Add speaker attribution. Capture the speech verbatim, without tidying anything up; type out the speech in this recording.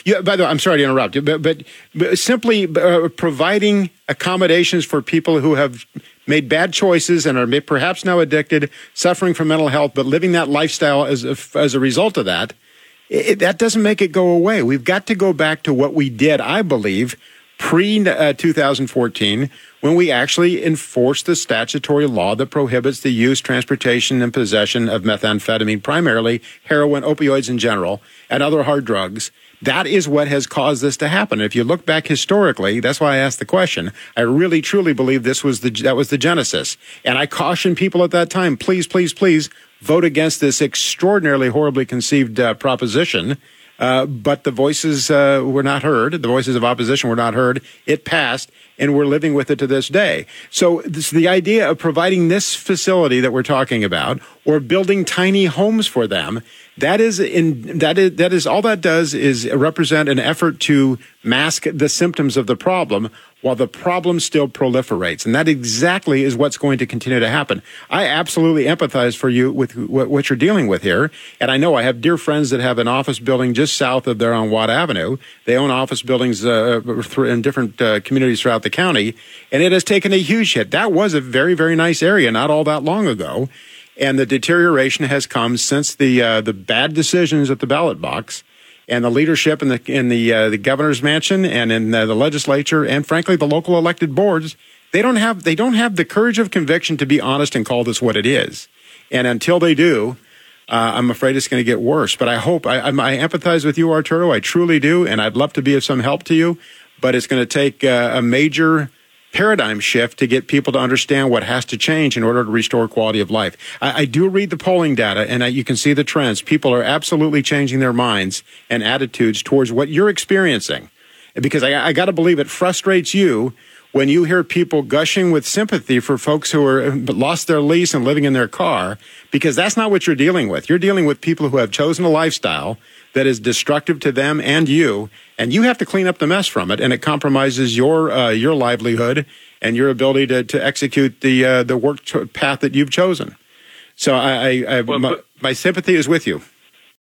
Speaker 1: Yeah, by the way, I'm sorry to interrupt you, but, but, but simply uh, providing accommodations for people who have made bad choices and are perhaps now addicted, suffering from mental health, but living that lifestyle as a, as a result of that, it, that doesn't make it go away. We've got to go back to what we did, I believe, pre uh, two thousand fourteen, when we actually enforced the statutory law that prohibits the use, transportation, and possession of methamphetamine, primarily heroin, opioids in general, and other hard drugs. That is what has caused this to happen. If you look back historically, that's why I asked the question. I really, truly believe this was the that was the genesis. And I cautioned people at that time, please, please, please vote against this extraordinarily horribly conceived uh, proposition. Uh, but the voices uh, were not heard. The voices of opposition were not heard. It passed, and we're living with it to this day. So this, the idea of providing this facility that we're talking about, or building tiny homes for them, that is in that is that is all that does is represent an effort to mask the symptoms of the problem, while the problem still proliferates. And that exactly is what's going to continue to happen. I absolutely empathize for you with what you're dealing with here. And I know I have dear friends that have an office building just south of there on Watt Avenue. They own office buildings uh, in different uh, communities throughout the county. And it has taken a huge hit. That was a very, very nice area not all that long ago. And the deterioration has come since the uh, the bad decisions at the ballot box. And the leadership in the in the uh, the governor's mansion and in uh, the legislature and frankly the local elected boards, they don't have they don't have the courage of conviction to be honest and call this what it is. And until they do, uh, I'm afraid it's going to get worse. But I hope I, I, I empathize with you, Arturo. I truly do, and I'd love to be of some help to you. But it's going to take uh, a major paradigm shift to get people to understand what has to change in order to restore quality of life. I, I do read the polling data, and I, you can see the trends. People are absolutely changing their minds and attitudes towards what you're experiencing. Because I, I got to believe it frustrates you when you hear people gushing with sympathy for folks who are lost their lease and living in their car, because that's not what you're dealing with. You're dealing with people who have chosen a lifestyle that is destructive to them and you, and you have to clean up the mess from it, and it compromises your uh, your livelihood and your ability to, to execute the uh, the work path that you've chosen. So I, I, I
Speaker 2: well,
Speaker 1: my, my sympathy is with you.